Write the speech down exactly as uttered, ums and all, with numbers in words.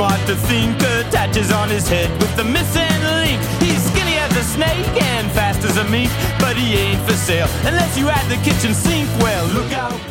smart to think, attaches on his head with the missing link. He's skinny as a snake and fast as a mink, but he ain't for sale unless you add the kitchen sink. Well, look out.